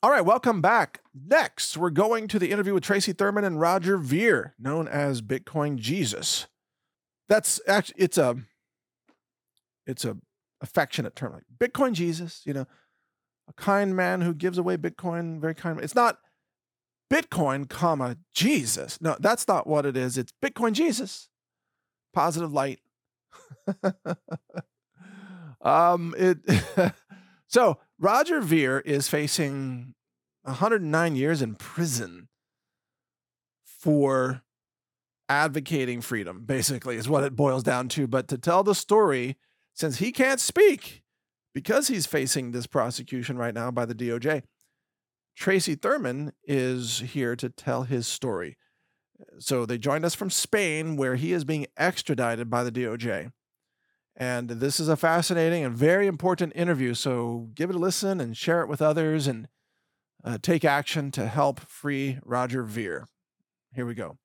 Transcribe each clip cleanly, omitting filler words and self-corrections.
All right, welcome back. Next, we're going to the interview with Tracy Thurman and Roger Ver, known as Bitcoin Jesus. That's actually it's a affectionate term, like Bitcoin Jesus. A kind man who gives away Bitcoin. Very kind. It's not Bitcoin, comma Jesus. No, that's not what it is. It's Bitcoin Jesus. Positive light. So Roger Ver is facing 109 years in prison for advocating freedom, basically, is what it boils down to. But to tell the story, since he can't speak because he's facing this prosecution right now by the DOJ, Tracy Thurman is here to tell his story. So they joined us from Spain, where he is being extradited by the DOJ. And this is a fascinating and very important interview. So give it a listen and share it with others and take action to help free Roger Ver. Here we go.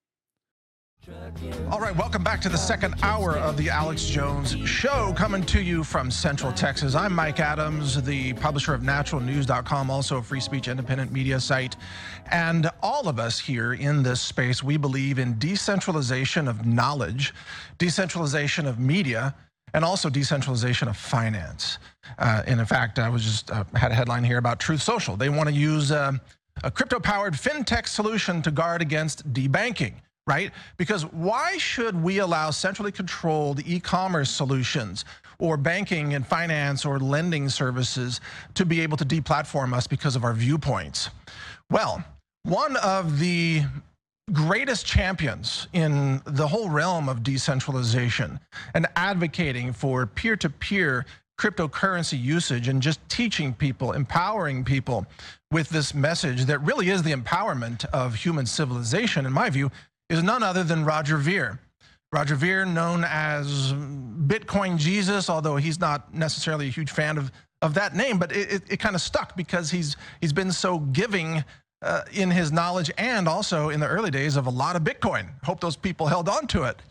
All right, welcome back to the second hour of the Alex Jones Show, coming to you from Central Texas. I'm Mike Adams, the publisher of naturalnews.com, also a free speech independent media site. And all of us here in this space, we believe in decentralization of knowledge, decentralization of media, and also decentralization of finance. And in fact, I was just had a headline here about Truth Social. They want to use a crypto-powered fintech solution to guard against debanking, right? Because why should we allow centrally controlled e-commerce solutions or banking and finance or lending services to be able to deplatform us because of our viewpoints? Well, one of the greatest champions in the whole realm of decentralization and advocating for peer-to-peer cryptocurrency usage and just teaching people, empowering people with this message that really is the empowerment of human civilization, in my view, is none other than Roger Ver. Roger Ver, known as Bitcoin Jesus, although he's not necessarily a huge fan of that name, but it kind of stuck because he's been so giving in his knowledge and also in the early days of a lot of Bitcoin. Hope those people held on to it,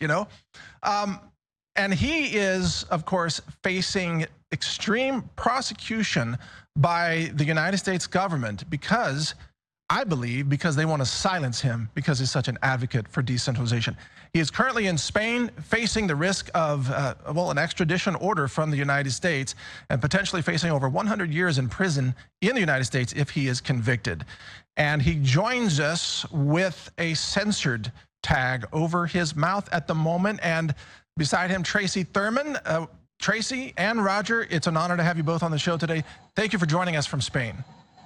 and he is, of course, facing extreme prosecution by the United States government because they want to silence him because he's such an advocate for decentralization. He is currently in Spain facing the risk of, an extradition order from the United States and potentially facing over 100 years in prison in the United States if he is convicted. And he joins us with a censored tag over his mouth at the moment. And beside him, Tracy Thurman. Tracy and Roger, it's an honor to have you both on the show today. Thank you for joining us from Spain.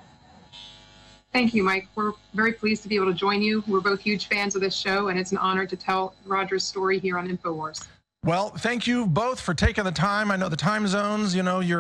Thank you, Mike. We're very pleased to be able to join you. We're both huge fans of this show, and it's an honor to tell Roger's story here on InfoWars. Well, thank you both for taking the time. I know the time zones,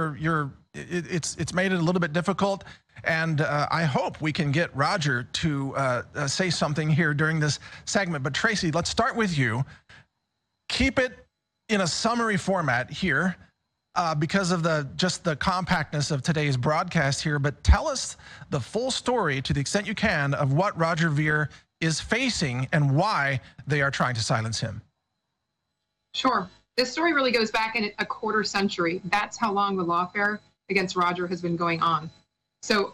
it's made it a little bit difficult, and I hope we can get Roger to say something here during this segment. But Tracy, let's start with you. Keep it in a summary format here. Because of the compactness of today's broadcast here, but tell us the full story to the extent you can of what Roger Ver is facing and why they are trying to silence him. Sure. This story really goes back in a quarter century. That's how long the lawfare against Roger has been going on. So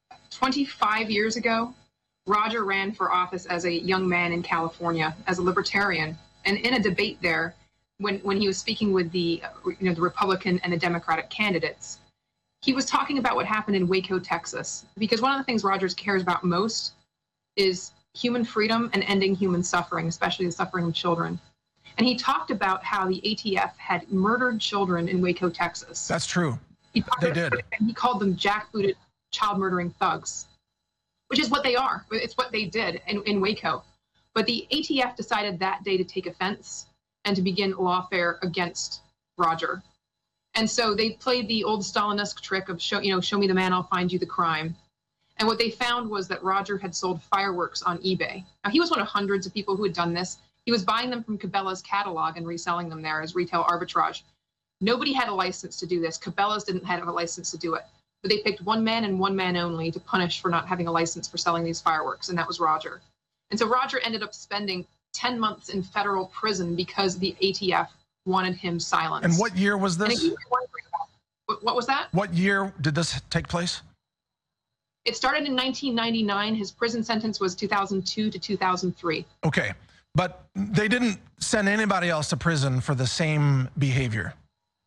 25 years ago, Roger ran for office as a young man in California as a libertarian. And in a debate there, when he was speaking with the Republican and the Democratic candidates, he was talking about what happened in Waco, Texas, because one of the things Rogers cares about most is human freedom and ending human suffering, especially the suffering of children. And he talked about how the ATF had murdered children in Waco, Texas. That's true. They did. And he called them jackbooted child murdering thugs, which is what they are. It's what they did in Waco. But the ATF decided that day to take offense and to begin lawfare against Roger. And so they played the old Stalinesque trick of show me the man, I'll find you the crime. And what they found was that Roger had sold fireworks on eBay. Now, he was one of hundreds of people who had done this. He was buying them from Cabela's catalog and reselling them there as retail arbitrage. Nobody had a license to do this. Cabela's didn't have a license to do it. But they picked one man and one man only to punish for not having a license for selling these fireworks, and that was Roger. And so Roger ended up spending 10 months in federal prison because the ATF wanted him silenced. And what year was this? What was that? What year did this take place? It started in 1999. His prison sentence was 2002 to 2003. Okay, but they didn't send anybody else to prison for the same behavior.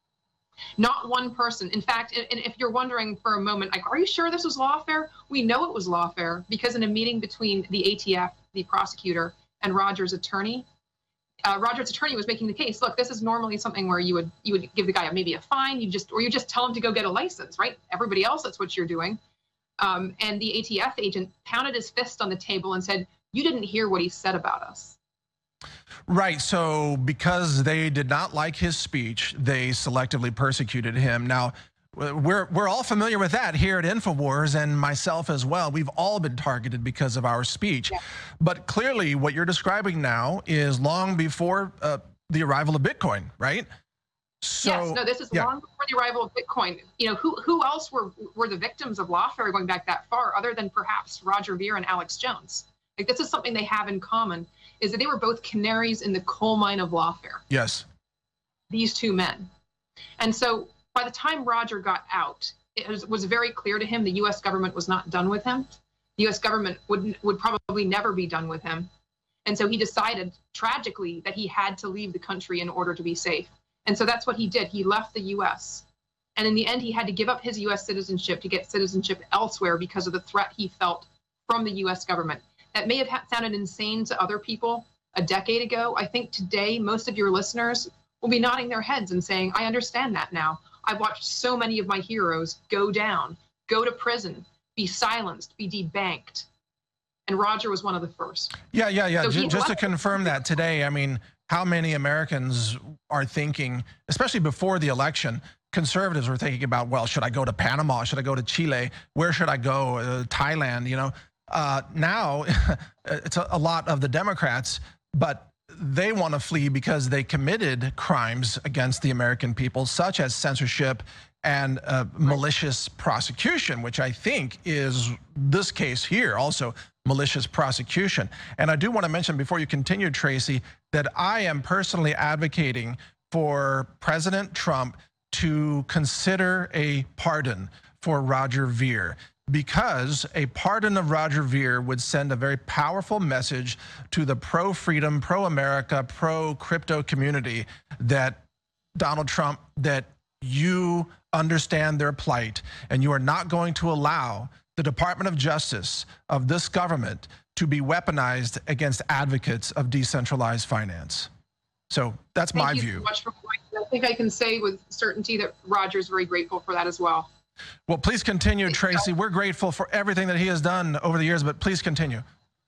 Not one person. In fact, and if you're wondering for a moment, like, are you sure this was lawfare? We know it was lawfare because in a meeting between the ATF, the prosecutor, and Roger's attorney was making the case. Look, this is normally something where you would give the guy maybe a fine, you just tell him to go get a license, right? Everybody else, that's what you're doing. And the ATF agent pounded his fist on the table and said, "You didn't hear what he said about us." Right. So because they did not like his speech, they selectively persecuted him. Now, we're all familiar with that here at InfoWars, and myself as well. We've all been targeted because of our speech. Yeah. But clearly what you're describing now is long before the arrival of Bitcoin, right? So, yes, no, this is long before the arrival of Bitcoin. You know, who else were the victims of lawfare going back that far, other than perhaps Roger Ver and Alex Jones? Like, this is something they have in common, is that they were both canaries in the coal mine of lawfare. Yes. These two men. And so by the time Roger got out, it was very clear to him the U.S. government was not done with him. The U.S. government would probably never be done with him. And so he decided, tragically, that he had to leave the country in order to be safe. And so that's what he did. He left the U.S. And in the end, he had to give up his U.S. citizenship to get citizenship elsewhere because of the threat he felt from the U.S. government. That may have sounded insane to other people a decade ago. I think today, most of your listeners will be nodding their heads and saying, I understand that now. I've watched so many of my heroes go down, go to prison, be silenced, be debanked. And Roger was one of the first. Yeah. So just to confirm that today, I mean, how many Americans are thinking, especially before the election, conservatives were thinking about, well, should I go to Panama? Should I go to Chile? Where should I go? Thailand, you know? Now it's a lot of the Democrats, but they want to flee because they committed crimes against the American people, such as censorship and malicious prosecution, which I think is this case here, also malicious prosecution. And I do want to mention before you continue, Tracy, that I am personally advocating for President Trump to consider a pardon for Roger Ver, because a pardon of Roger Ver would send a very powerful message to the pro-freedom, pro-America, pro-crypto community that Donald Trump, that you understand their plight and you are not going to allow the Department of Justice of this government to be weaponized against advocates of decentralized finance. So that's my view. Thank you so much for pointing. I think I can say with certainty that Roger's very grateful for that as well. Well, please continue, Tracy. We're grateful for everything that he has done over the years, but please continue.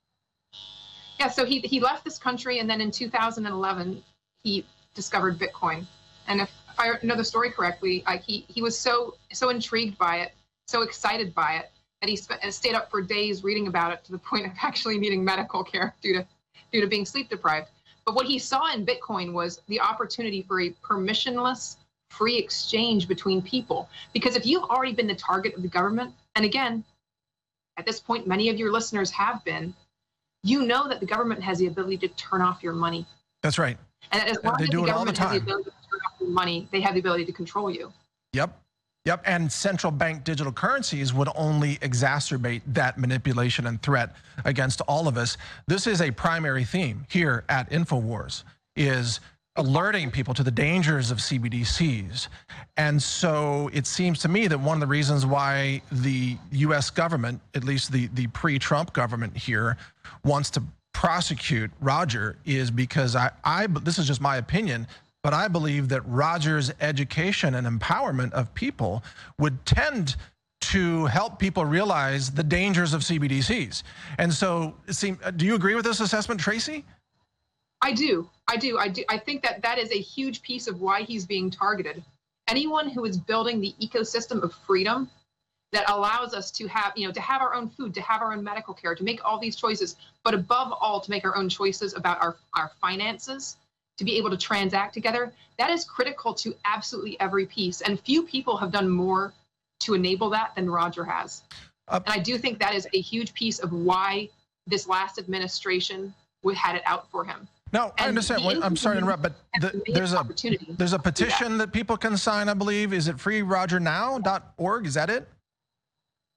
Yeah, so he left this country, and then in 2011, he discovered Bitcoin. And if I know the story correctly, he was so intrigued by it, so excited by it, that he stayed up for days reading about it to the point of actually needing medical care due to being sleep deprived. But what he saw in Bitcoin was the opportunity for a permissionless, free exchange between people. Because if you've already been the target of the government, and again, at this point, many of your listeners have been, you know that the government has the ability to turn off your money. That's right. And as long as the government has the ability to turn off your money, they have the ability to control you. Yep. And central bank digital currencies would only exacerbate that manipulation and threat against all of us. This is a primary theme here at InfoWars, is alerting people to the dangers of CBDCs. And so it seems to me that one of the reasons why the US government, at least the pre-Trump government here, wants to prosecute Roger is because this is just my opinion, but I believe that Roger's education and empowerment of people would tend to help people realize the dangers of CBDCs. And so do you agree with this assessment, Tracy? I do. I think that is a huge piece of why he's being targeted. Anyone who is building the ecosystem of freedom that allows us to have, to have our own food, to have our own medical care, to make all these choices, but above all, to make our own choices about our finances, to be able to transact together, that is critical to absolutely every piece. And few people have done more to enable that than Roger has. And I do think that is a huge piece of why this last administration had it out for him. No, I understand. I'm sorry to interrupt, but there's a petition that people can sign, I believe. Is it freerogernow.org? Is that it?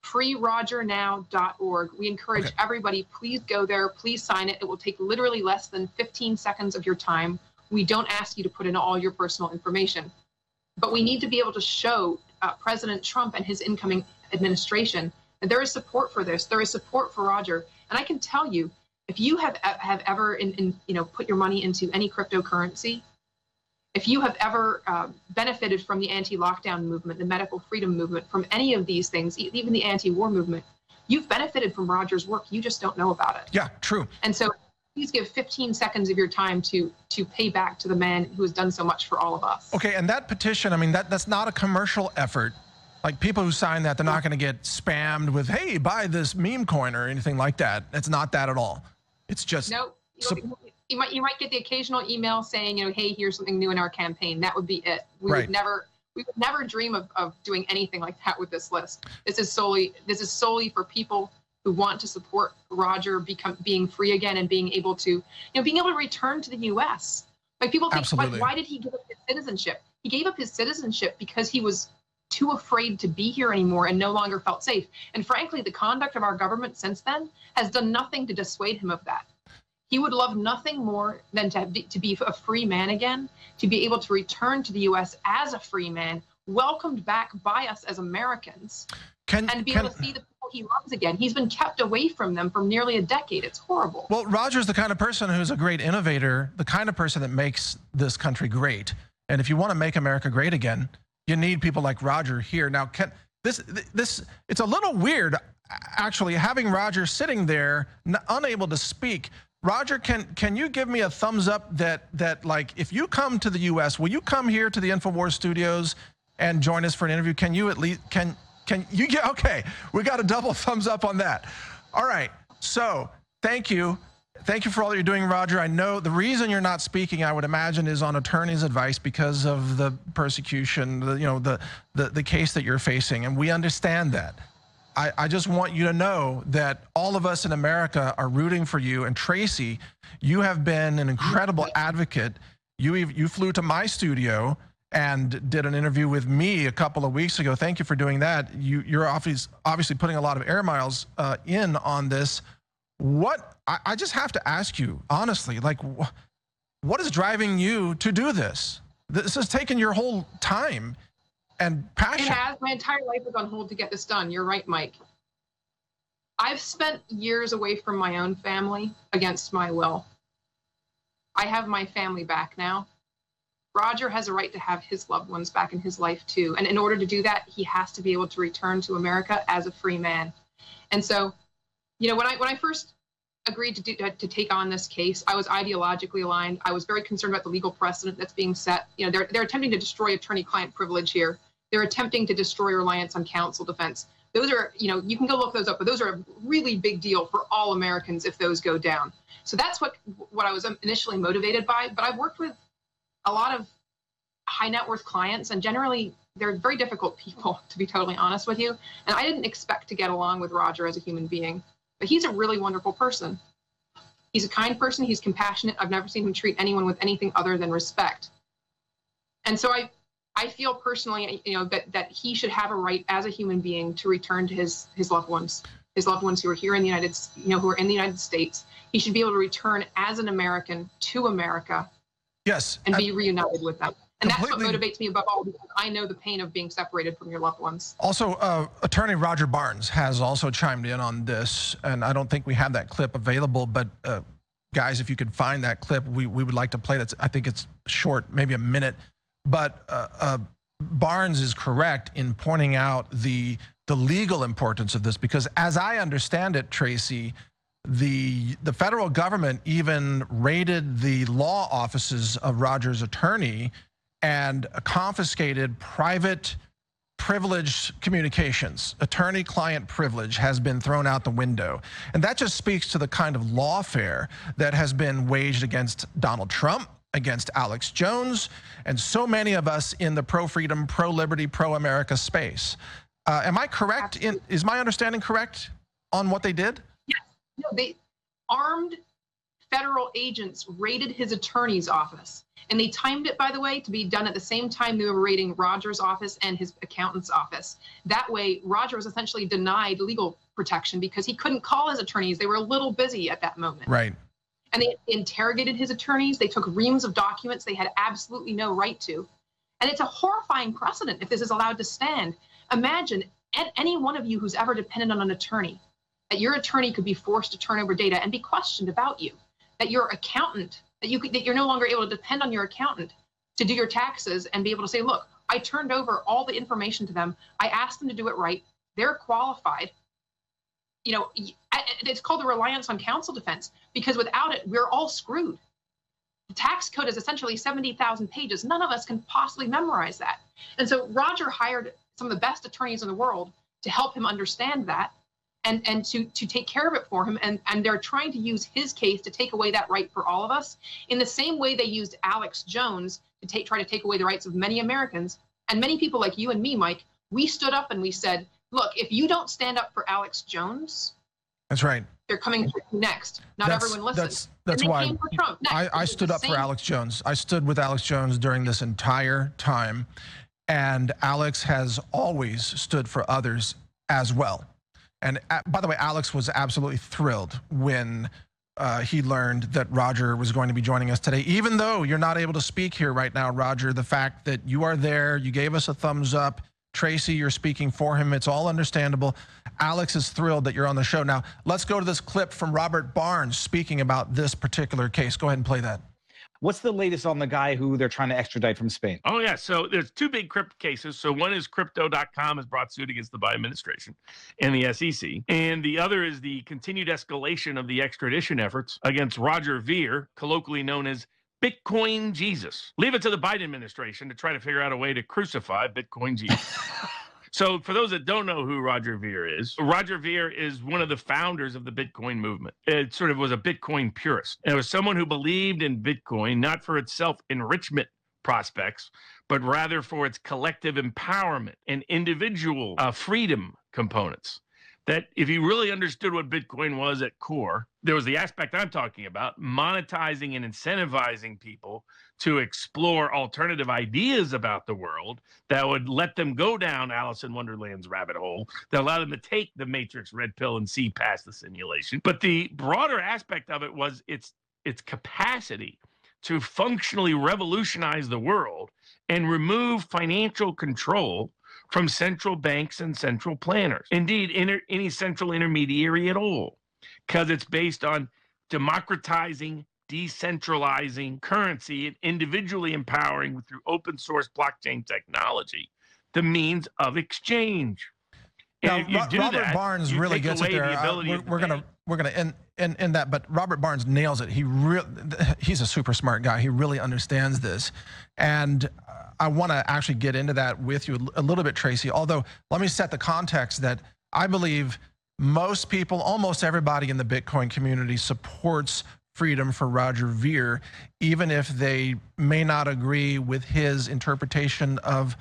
freerogernow.org. We encourage everybody, please go there, please sign it. It will take literally less than 15 seconds of your time. We don't ask you to put in all your personal information, but we need to be able to show President Trump and his incoming administration that there is support for this. There is support for Roger. And I can tell you, if you have ever put your money into any cryptocurrency, if you have ever benefited from the anti-lockdown movement, the medical freedom movement, from any of these things, even the anti-war movement, you've benefited from Roger's work. You just don't know about it. Yeah, true. And so please give 15 seconds of your time to pay back to the man who has done so much for all of us. Okay, and that petition, I mean, that's not a commercial effort. Like, people who sign that, they're not going to get spammed with, hey, buy this meme coin or anything like that. It's not that at all. It's just... No, you might get the occasional email saying, hey, here's something new in our campaign. That would be it. We would never dream of doing anything like that with this list. This is solely for people who want to support Roger being free again and being able to return to the U.S. Like, people think, why did he give up his citizenship? He gave up his citizenship because he was too afraid to be here anymore and no longer felt safe. And frankly, the conduct of our government since then has done nothing to dissuade him of that. He would love nothing more than to be a free man again, to be able to return to the U.S. as a free man, welcomed back by us as Americans, and to be able to see the people he loves again. He's been kept away from them for nearly a decade. It's horrible. Well, Roger's the kind of person who's a great innovator, the kind of person that makes this country great. And if you want to make America great again, you need people like Roger here. Now, it's a little weird, actually, having Roger sitting there, unable to speak. Roger, can you give me a thumbs up that like, if you come to the U.S., will you come here to the InfoWars studios and join us for an interview? Can you at least, can you get, okay, we got a double thumbs up on that. All right, so thank you. Thank you for all that you're doing, Roger. I know the reason you're not speaking, I would imagine, is on attorney's advice because of the persecution, the case that you're facing, and we understand that. I just want you to know that all of us in America are rooting for you. And Tracy, you have been an incredible advocate. You flew to my studio and did an interview with me a couple of weeks ago. Thank you for doing that. You're obviously putting a lot of air miles in on this. I just have to ask you, honestly, like, what is driving you to do this? This has taken your whole time and passion. It has. My entire life was on hold to get this done. You're right, Mike. I've spent years away from my own family against my will. I have my family back now. Roger has a right to have his loved ones back in his life too. And in order to do that, he has to be able to return to America as a free man. And so, when I first agreed to take on this case, I was ideologically aligned. I was very concerned about the legal precedent that's being set. They're attempting to destroy attorney-client privilege here. They're attempting to destroy reliance on counsel defense. Those are, you can go look those up, but those are a really big deal for all Americans if those go down. So that's what I was initially motivated by. But I've worked with a lot of high net worth clients, and generally they're very difficult people, to be totally honest with you. And I didn't expect to get along with Roger as a human being, but he's a really wonderful person. He's a kind person. He's compassionate. I've never seen him treat anyone with anything other than respect. And so I feel personally, that he should have a right as a human being to return to his loved ones who are here in the United States. He should be able to return as an American to America. Yes. And be reunited with them. And that's what motivates me above all, because I know the pain of being separated from your loved ones. Also, attorney Roger Barnes has also chimed in on this, and I don't think we have that clip available, but guys, if you could find that clip, we would like to play that. I think it's short, maybe a minute. But Barnes is correct in pointing out the legal importance of this, because as I understand it, Tracy, the federal government even raided the law offices of Roger's attorney and confiscated private privileged communications. Attorney-client privilege has been thrown out the window. And that just speaks to the kind of lawfare that has been waged against Donald Trump, against Alex Jones, and so many of us in the pro-freedom, pro-liberty, pro-America space. Am I correct? Is my understanding correct on what they did? Yes. No, they armed federal agents raided his attorney's office. And they timed it, by the way, to be done at the same time they were raiding Roger's office and his accountant's office. That way, Roger was essentially denied legal protection because he couldn't call his attorneys. They were a little busy at that moment. Right. And they interrogated his attorneys. They took reams of documents they had absolutely no right to. And it's a horrifying precedent if this is allowed to stand. Imagine any one of you who's ever depended on an attorney, that your attorney could be forced to turn over data and be questioned about you, that your accountant, that you're no longer able to depend on your accountant to do your taxes and be able to say, look, I turned over all the information to them. I asked them to do it right. They're qualified. You know, it's called the reliance on counsel defense, because without it, we're all screwed. The tax code is essentially 70,000 pages. None of us can possibly memorize that. And so Roger hired some of the best attorneys in the world to help him understand that and to take care of it for him. And they're trying to use his case to take away that right for all of us in the same way they used Alex Jones to try to take away the rights of many Americans. And many people like you and me, Mike, we stood up and we said, look, if you don't stand up for Alex Jones, that's right, they're coming for you next. Not everyone listens. That's why I stood up for Alex Jones. I stood with Alex Jones during this entire time. And Alex has always stood for others as well. And by the way, Alex was absolutely thrilled when he learned that Roger was going to be joining us today. Even though you're not able to speak here right now, Roger, the fact that you are there, you gave us a thumbs up. Tracy, you're speaking for him. It's all understandable. Alex is thrilled that you're on the show. Now, let's go to this clip from Robert Barnes speaking about this particular case. Go ahead and play that. What's the latest on the guy who they're trying to extradite from Spain? Oh, yeah. So there's two big crypto cases. So one is Crypto.com has brought suit against the Biden administration and the SEC. And the other is the continued escalation of the extradition efforts against Roger Ver, colloquially known as Bitcoin Jesus. Leave it to the Biden administration to try to figure out a way to crucify Bitcoin Jesus. So for those that don't know who Roger Ver is one of the founders of the Bitcoin movement. It sort of was a Bitcoin purist. And it was someone who believed in Bitcoin, not for its self-enrichment prospects, but rather for its collective empowerment and individual freedom components. That if you really understood what Bitcoin was at core, there was the aspect I'm talking about, monetizing and incentivizing people to explore alternative ideas about the world that would let them go down Alice in Wonderland's rabbit hole, that allowed them to take the Matrix red pill and see past the simulation. But the broader aspect of it was its capacity to functionally revolutionize the world and remove financial control from central banks and central planners. Indeed, any central intermediary at all, because it's based on democratizing, decentralizing currency and individually empowering through open source blockchain technology the means of exchange. Now, Robert Barnes really gets it there. We're gonna end that, but Robert Barnes nails it. He's a super smart guy. He really understands this, and I want to actually get into that with you a little bit, Tracy. Although, let me set the context that I believe most people, almost everybody in the Bitcoin community, supports freedom for Roger Ver, even if they may not agree with his interpretation of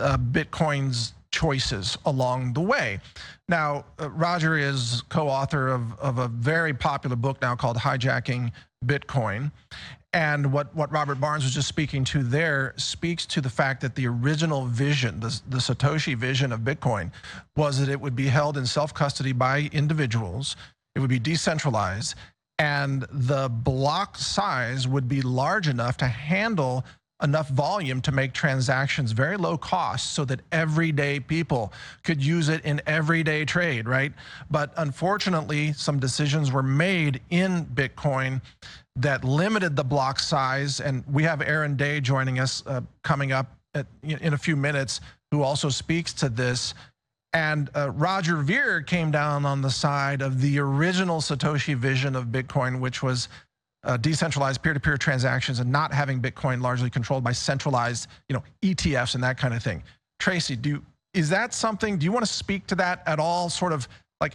Bitcoin's choices along the way. Now, Roger is co-author of a very popular book now called Hijacking Bitcoin. And what Robert Barnes was just speaking to there speaks to the fact that the original vision, the Satoshi vision of Bitcoin, was that it would be held in self-custody by individuals, it would be decentralized, and the block size would be large enough to handle enough volume to make transactions very low cost so that everyday people could use it in everyday trade, right? But unfortunately, some decisions were made in Bitcoin that limited the block size. And we have Aaron Day joining us coming up in a few minutes, who also speaks to this. And Roger Ver came down on the side of the original Satoshi vision of Bitcoin, which was decentralized peer-to-peer transactions and not having Bitcoin largely controlled by centralized, ETFs and that kind of thing. Tracy, is that something? Do you want to speak to that at all? Sort of like,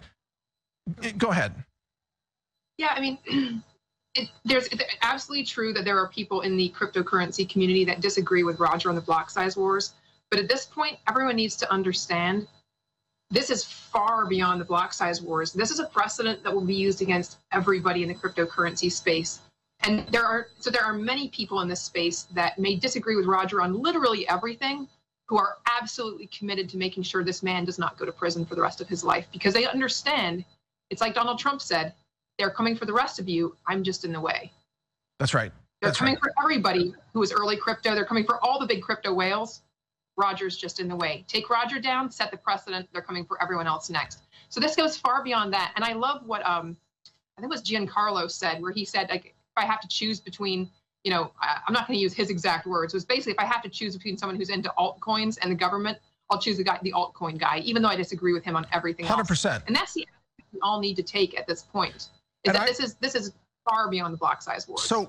go ahead. Yeah, I mean, it's absolutely true that there are people in the cryptocurrency community that disagree with Roger on the block size wars. But at this point, everyone needs to understand this is far beyond the block size wars. This is a precedent that will be used against everybody in the cryptocurrency space. And there are many people in this space that may disagree with Roger on literally everything, who are absolutely committed to making sure this man does not go to prison for the rest of his life, because they understand, it's like Donald Trump said, they're coming for the rest of you, I'm just in the way. That's right. They're coming for everybody who is early crypto. They're coming for all the big crypto whales. Roger's just in the way. Take Roger down, set the precedent. They're coming for everyone else next. So this goes far beyond that. And I love what I think it was Giancarlo said, where he said, like, if I have to choose between, I'm not going to use his exact words. It was basically, if I have to choose between someone who's into altcoins and the government, I'll choose the altcoin guy, even though I disagree with him on everything 100%. else. And that's the attitude we all need to take at this point. This is far beyond the block size wars. So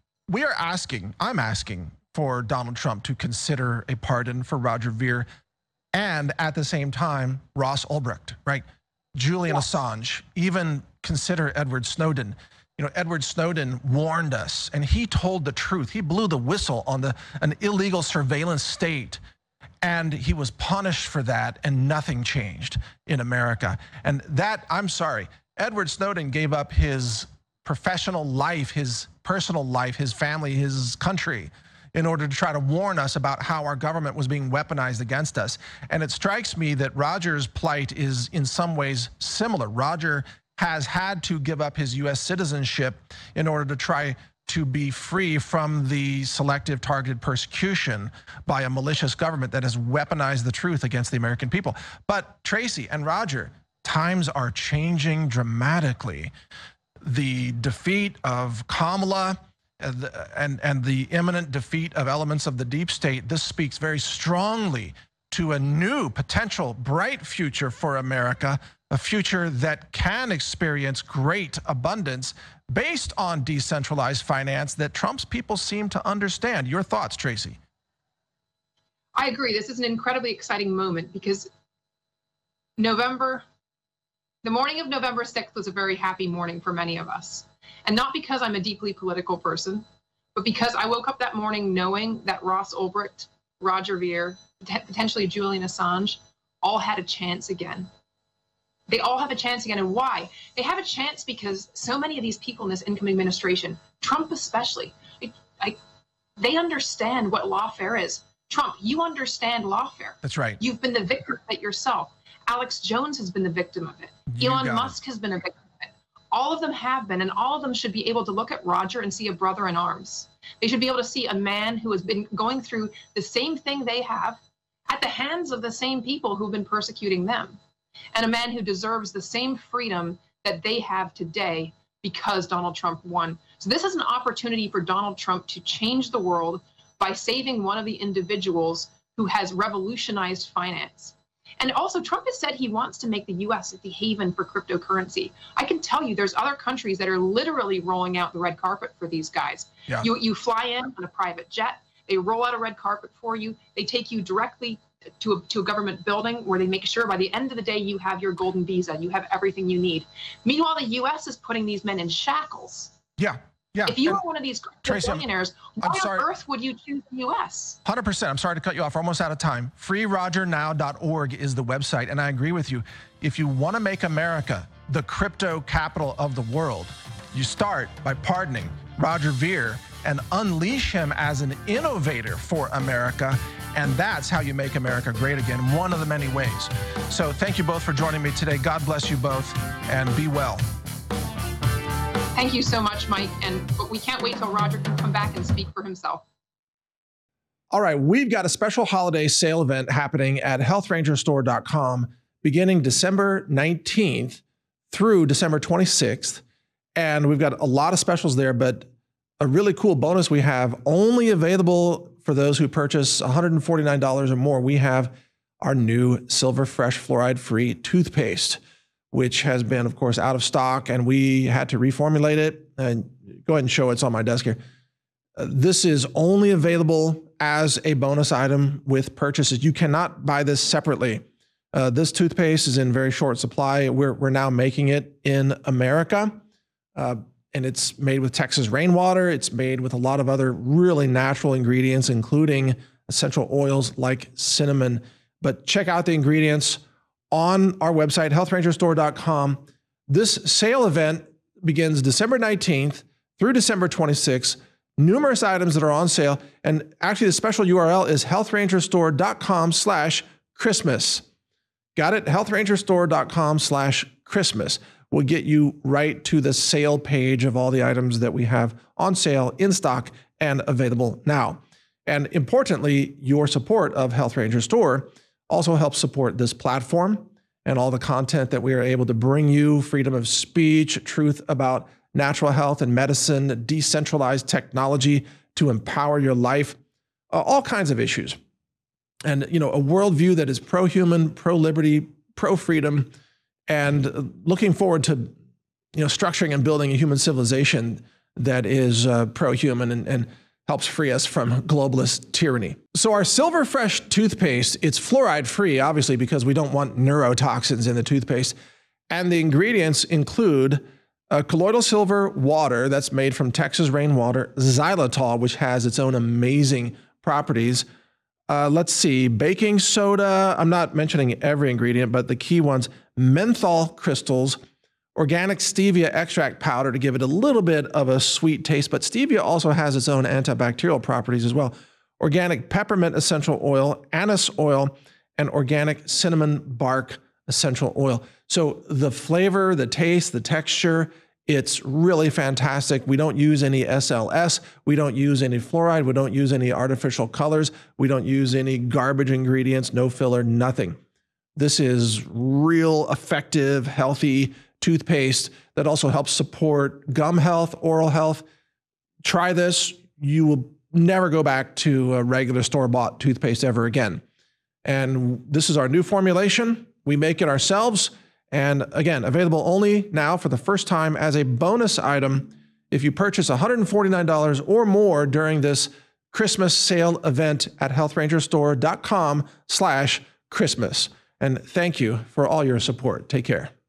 I'm asking for Donald Trump to consider a pardon for Roger Ver, and at the same time, Ross Ulbricht, right? Julian Assange, even consider Edward Snowden. Edward Snowden warned us, and he told the truth. He blew the whistle on an illegal surveillance state, and he was punished for that, and nothing changed in America. And that, I'm sorry, Edward Snowden gave up his professional life, his personal life, his family, his country, in order to try to warn us about how our government was being weaponized against us. And it strikes me that Roger's plight is in some ways similar. Roger has had to give up his U.S. citizenship in order to try to be free from the selective targeted persecution by a malicious government that has weaponized the truth against the American people. But Tracy and Roger, times are changing dramatically. The defeat of Kamala and the imminent defeat of elements of the deep state, this speaks very strongly to a new potential bright future for America, a future that can experience great abundance based on decentralized finance that Trump's people seem to understand. Your thoughts, Tracy? I agree. This is an incredibly exciting moment because the morning of November 6th was a very happy morning for many of us. And not because I'm a deeply political person, but because I woke up that morning knowing that Ross Ulbricht, Roger Ver, potentially Julian Assange, all had a chance again. They all have a chance again. And why? They have a chance because so many of these people in this incoming administration, Trump especially, they understand what lawfare is. Trump, you understand lawfare. That's right. You've been the victim of it yourself. Alex Jones has been the victim of it. Elon Musk has been a victim of it. All of them have been, and all of them should be able to look at Roger and see a brother in arms. They should be able to see a man who has been going through the same thing they have at the hands of the same people who've been persecuting them, and a man who deserves the same freedom that they have today because Donald Trump won. So this is an opportunity for Donald Trump to change the world by saving one of the individuals who has revolutionized finance. And also, Trump has said he wants to make the U.S. the haven for cryptocurrency. I can tell you there's other countries that are literally rolling out the red carpet for these guys. Yeah. You fly in on a private jet, they roll out a red carpet for you, they take you directly to a government building where they make sure by the end of the day you have your golden visa, you have everything you need. Meanwhile, the U.S. is putting these men in shackles. Yeah. Yeah. If you were one of these billionaires, why on earth would you choose the U.S.? 100%. I'm sorry to cut you off. We're almost out of time. FreeRogerNow.org is the website. And I agree with you. If you want to make America the crypto capital of the world, you start by pardoning Roger Ver and unleash him as an innovator for America. And that's how you make America great again, one of the many ways. So thank you both for joining me today. God bless you both, and be well. Thank you so much, Mike. But we can't wait till Roger can come back and speak for himself. All right, we've got a special holiday sale event happening at healthrangerstore.com beginning December 19th through December 26th. And we've got a lot of specials there, but a really cool bonus we have only available for those who purchase $149 or more. We have our new Silver Fresh fluoride-free toothpaste, which has been, of course, out of stock, and we had to reformulate it. And go ahead and show it's on my desk here. This is only available as a bonus item with purchases. You cannot buy this separately. This toothpaste is in very short supply. We're now making it in America, and it's made with Texas rainwater. It's made with a lot of other really natural ingredients, including essential oils like cinnamon. But check out the ingredients on our website, healthrangerstore.com. This sale event begins December 19th through December 26th. Numerous items that are on sale. And actually, the special URL is healthrangerstore.com/Christmas. Got it? healthrangerstore.com/Christmas will get you right to the sale page of all the items that we have on sale, in stock, and available now. And importantly, your support of Health Ranger Store also helps support this platform and all the content that we are able to bring you: freedom of speech, truth about natural health and medicine, decentralized technology to empower your life, all kinds of issues. And, a worldview that is pro-human, pro-liberty, pro-freedom, and looking forward to, structuring and building a human civilization that is pro-human and helps free us from globalist tyranny. So our Silver Fresh toothpaste, it's fluoride-free, obviously, because we don't want neurotoxins in the toothpaste. And the ingredients include colloidal silver water that's made from Texas rainwater, xylitol, which has its own amazing properties. Let's see, baking soda. I'm not mentioning every ingredient, but the key ones: menthol crystals, organic stevia extract powder to give it a little bit of a sweet taste, but stevia also has its own antibacterial properties as well. Organic peppermint essential oil, anise oil, and organic cinnamon bark essential oil. So the flavor, the taste, the texture, it's really fantastic. We don't use any SLS. We don't use any fluoride. We don't use any artificial colors. We don't use any garbage ingredients, no filler, nothing. This is real effective, healthy toothpaste that also helps support gum health, oral health. Try this. You will never go back to a regular store-bought toothpaste ever again. And this is our new formulation. We make it ourselves. And again, available only now for the first time as a bonus item if you purchase $149 or more during this Christmas sale event at healthrangerstore.com/Christmas. And thank you for all your support. Take care.